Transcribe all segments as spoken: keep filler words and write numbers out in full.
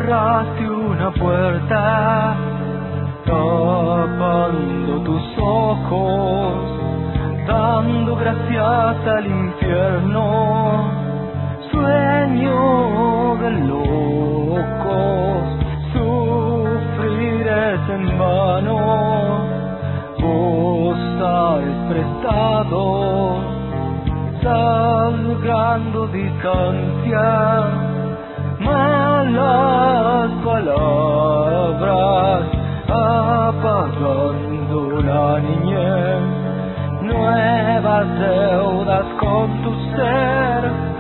cerraste una puerta, tapando tus ojos, dando gracias al infierno, sueño de locos, sufrir es en vano, vos has prestado, salgando distancia, malas palabras, apagando la niñez, nuevas deudas con tu ser,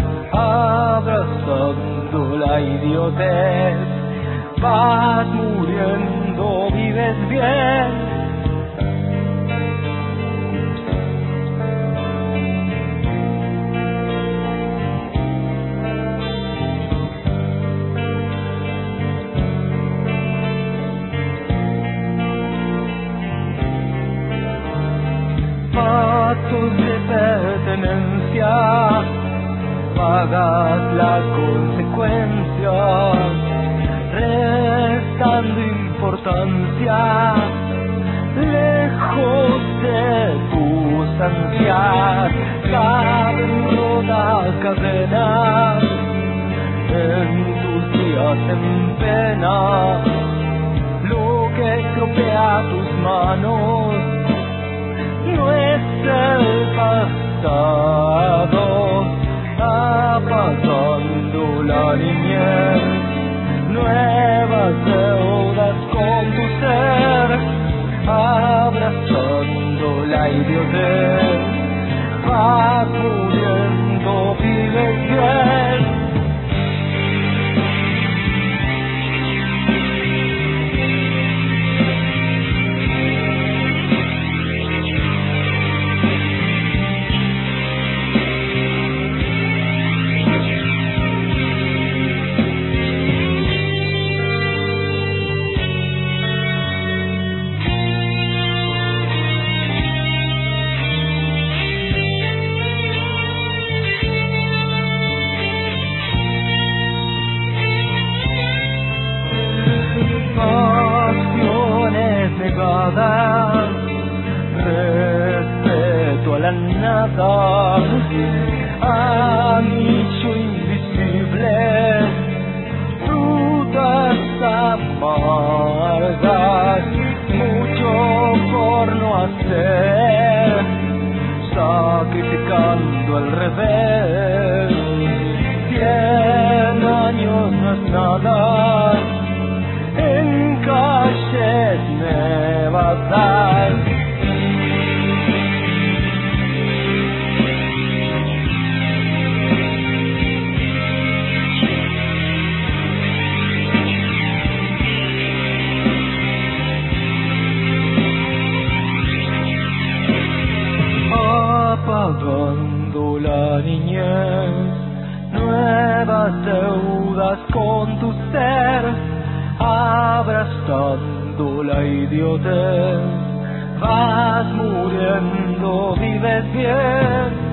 abrazando la idiotez, vas muriendo, vives bien. Pactos de pertenencia, pagas la consecuencia, restando importancia, lejos de tus ansias, caben rotas cadenas, en tus días en pena, lo que estropea tus manos no es el pasado, apagando la niñez, nuevas deudas con tu ser, abrazando la idiotez, vas muriendo, vives bien. Pasiones negadas, respeto a la nada, anillo invisible, frutas amargas, mucho por no hacer, sacrificando al revés, cien años no es nada, en calles nevadas. Apagando la niñez, nuevas deudas con tu ser, abrazando la idiotez, vas muriendo, vives bien.